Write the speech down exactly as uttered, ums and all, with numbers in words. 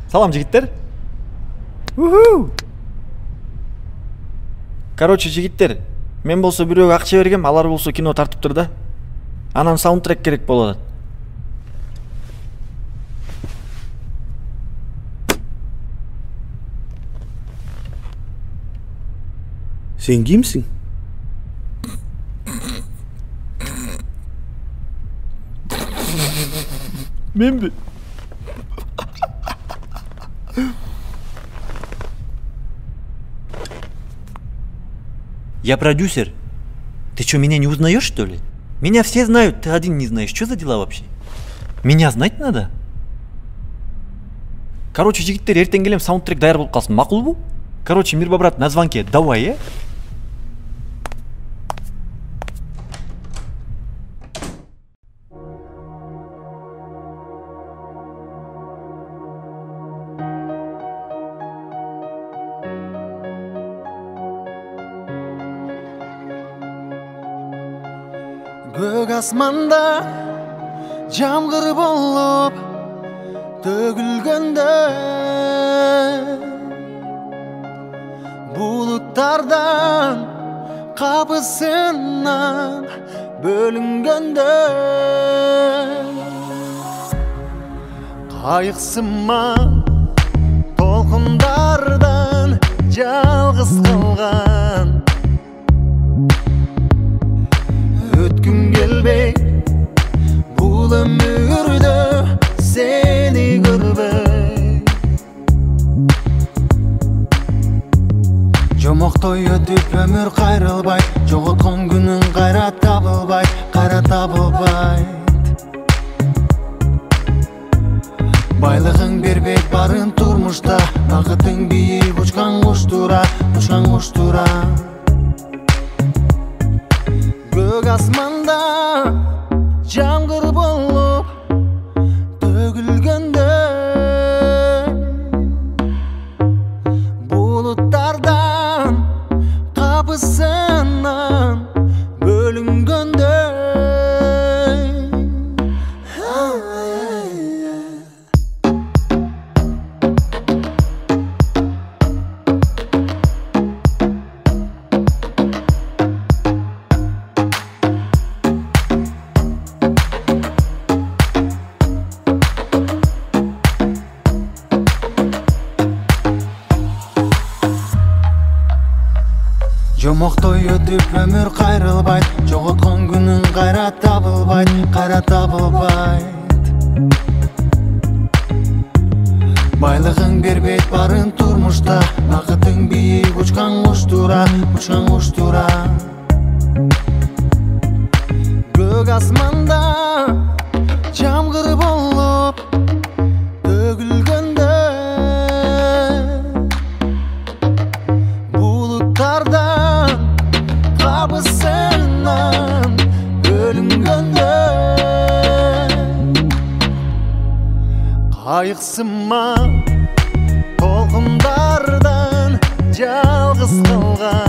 Салам жигиттер. Уху. Короче, жигиттер, мен болсо бирөөгө акча бергем, алар болсо кино тартыптыр да. Анан саундтрек керек болуп атат. Сен кимсиң? Менби? Я продюсер. Ты что, меня не узнаешь, что ли? Меня все знают, ты один не знаешь. Что за дела вообще? Меня знать надо? Короче, жигиттер, ертең келем, саундтрек даяр болуп калсын. Макулбу? Короче, Мирба брат на звонке. Давай, э? Көк асманда жамгыр болуп төгүлгөндө, булуттардан капысынан бөлүнгөндө, кайыксыман толкундардан жалгыз калган, өткүм келбей бул өмүрдө сени көрбөй, жомоктой өтүп өмүр кайрылбай, жоготкон күнүң кайра табылбай, кайра табылбайт. Байлыгың бербейт барын турмушта, бакытың бийик учкан куштура, учкан куштура. Көк асманда жамгыр болуп төгүлгөндө, булуттардан капысынан бөлүнгөндө, жомоктой өтүп өмүр кайрылбайт, жоготкон күнүң кайра табылбайт, кайра табылбайт. Байлыгың бербейт барын турмушта, бакытың бийик учкан куштура, учкан куштура. Көк асманда жамгыр болуп төгүлгөндө, булуттардан капысынан бөлүнгөндө, кайыксыман толкундардан жалгыз калган,